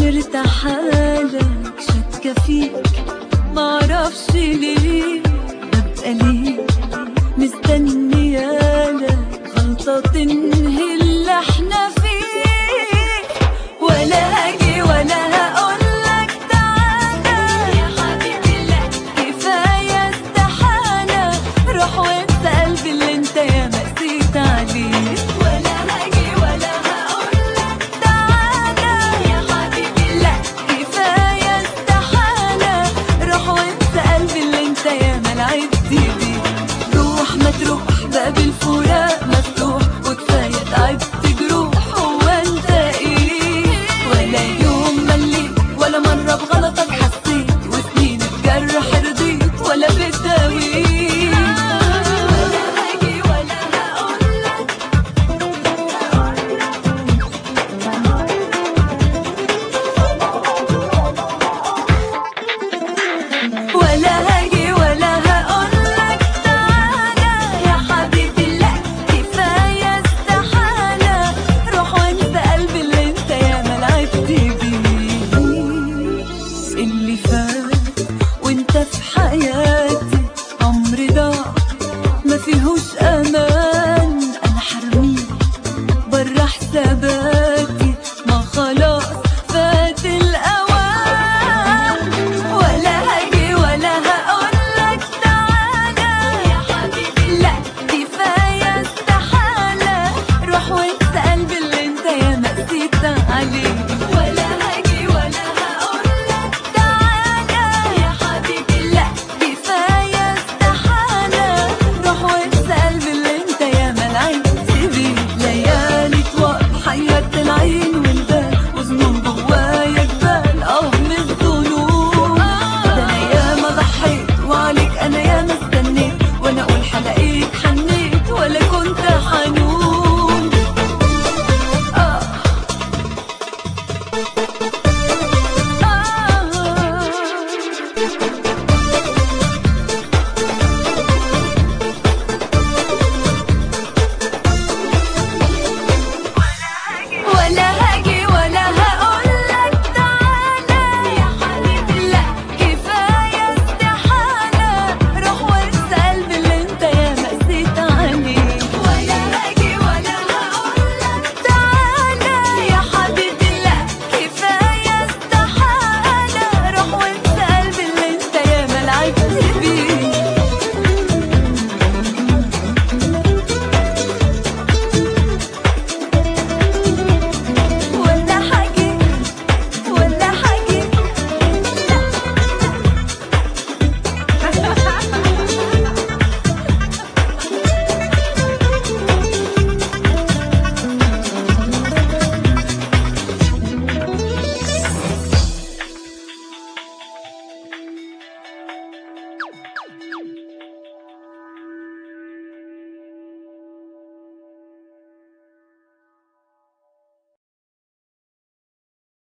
مرتاحالك شاكة فيك معرفش ليه ببقى ليه مستنيالك غلطة تنهي اللي احنا فيه. ولا هاجي ولا هقولك تعالى يا حبيبي لا كفاية استحالة روح وانسى قلبي اللي انت ياما قسيت عليه. ولا هاجي ولا هقولك تعالى يا حبيبي لا كفاية استحالة روح وانسى قلبي اللي انت ياما لعبت بيه. روح ما تروح باب الفراق مفتوح وكفاية تعبت جروح. هو انت ايه ولا يوم مليت ولا مرة بغلطك حسيت وسنين بجرح رضيت ولا بتداويه. ولا هاجي ولا هقولك ولا هاجي ولا هقولك تعالى يا حبيبي لا كفاية استحالة روح وانسى قلبي اللي انت ياما لعبت بيه. اللي فات وانت في حياتي عمري ضاع ما فيهوش امان. انا حرميك برا حساباتي ما خلاص فات الاوان. ولا هاجي ولا هقولك تعالى يا حبيبي لا كفاية استحالة روح وانسى قلبي اللي انت ياما قسيت عليه. ولا هاجي ولا هقولك تعالى يا حبيبي لا كفاية استحالة روح وانسى قلبي اللي انت ياما لعبت بيه. ليالي طوال حيرت العين والبال وظنون جوايا